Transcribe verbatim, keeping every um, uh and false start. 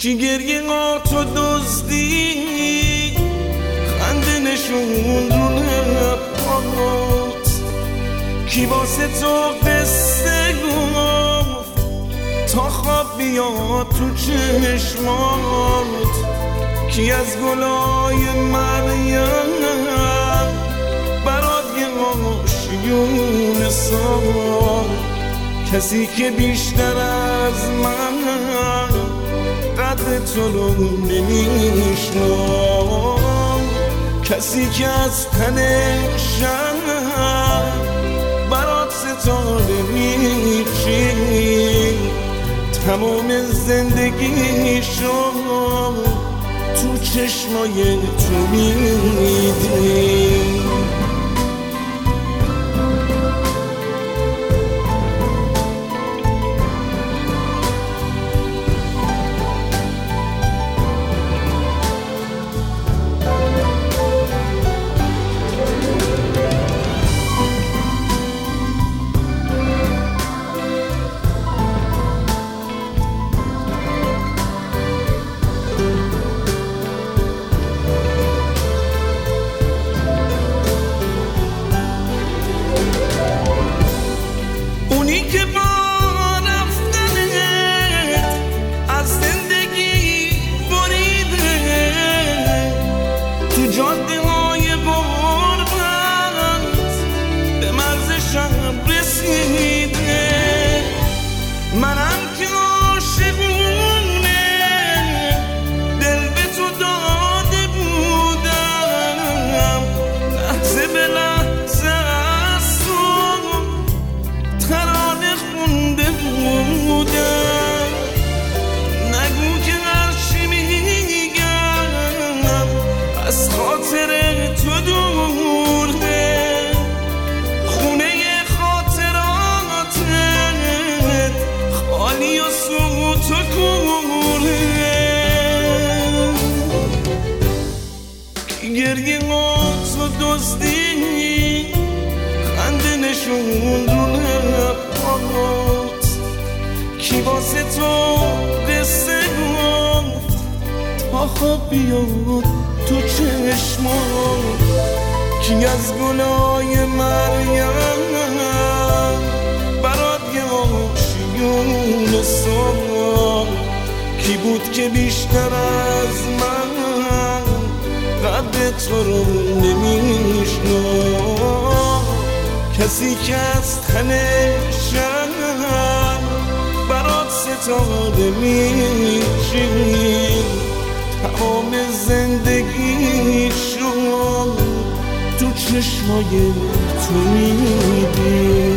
کی گریه تو دزدی خنده نشون رو لبات، کی واسه تو قصه گفت تا خواب بیاد تو چشمات، کی از گلای مریم برات یه آشیون ساخت، کسی که بیشتر از من قدر تو رو نمیشناس، کسی که از تنشم برات ستاره میچین، تمام زندگیشو تو چشمای تو میدین. منم که عاشقونه دل به تو داده بودم، لحظه به لحظه از تو ترانه خونده بودم. نگو که هرچی میگم از خاطر تو دوره، خالی و سوت و کوره، گریه تو دزدی خنده نشون رو لبات، کی واسه تو قصه گفت تا خواب بیاد تو چشمات، کی از گلای مریم برات یه آشیون ساخت، کی بود که بیشتر از من قدر تو رو نمیشناس، کسی که از تنشم برات ستاره میچین، تمام زندگیشو تو چشمای تو میدین.